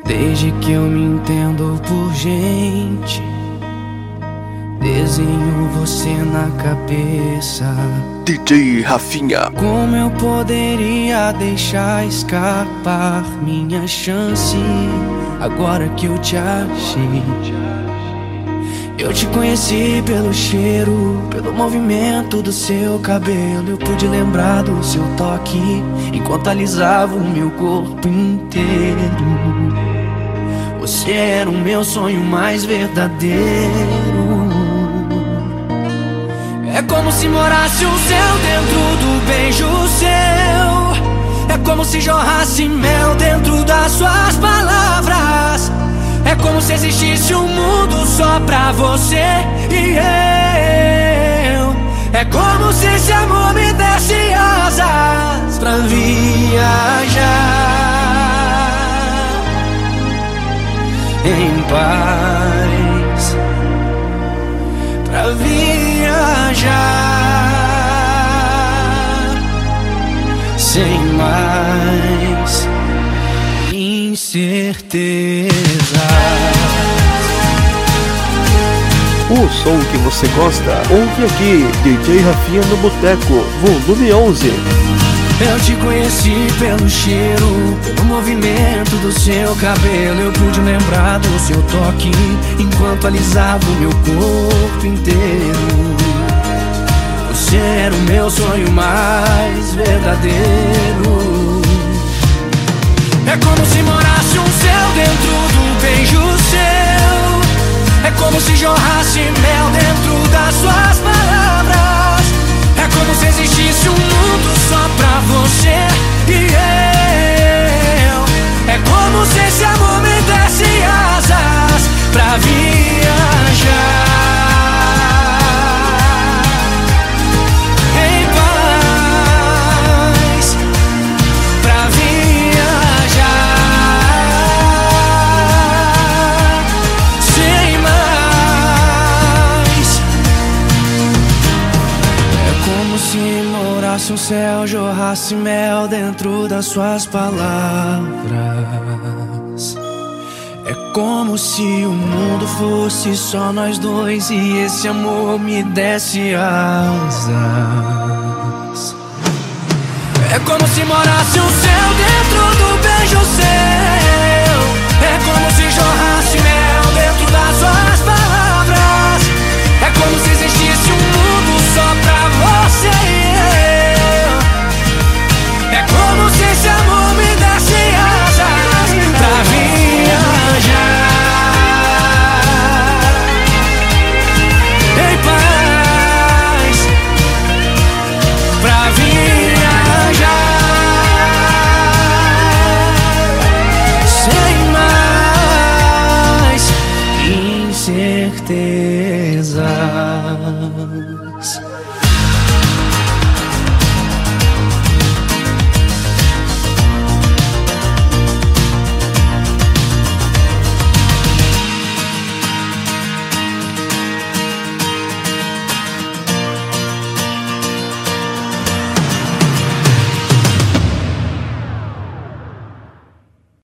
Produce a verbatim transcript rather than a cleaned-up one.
Desde que eu me entendo por gente, desenho você na cabeça. D J Rafinha. Como eu poderia deixar escapar minha chance agora que eu te achei? Eu te conheci pelo cheiro, pelo movimento do seu cabelo. Eu pude lembrar do seu toque enquanto alisava o meu corpo inteiro. Você era o meu sonho mais verdadeiro. É como se morasse o céu dentro do beijo seu. É como se jorrasse mel dentro das suas palavras. É como se existisse um mundo só pra você e eu. É como se esse amor me desse asas pra viajar em paz, pra viajar sem mais incerteza. O som que você gosta, ouve aqui, D J Rafinha no Boteco, volume onze. Eu te conheci pelo cheiro, pelo movimento do seu cabelo. Eu pude lembrar do seu toque enquanto alisava o meu corpo inteiro. Você era o meu sonho mais verdadeiro. É como se morasse um céu dentro do beijo seu. É como se jorrasse mel dentro das suas palavras. É como se existisse um mundo só pra você e eu. É como se esse amor me desse asas pra viajar em paz, pra viajar sem mais. É como se morasse um céu, jorrasse mel dentro das suas palavras. É como se o mundo fosse só nós dois e esse amor me desse asas. É como se morasse um céu dentro do beijo seu. É como se jorrasse mel dentro das suas palavras. É como se existisse um mundo só pra você e eu. É como se esse amor me desse asas pra viajar em paz, pra viajar sem mais incertezas.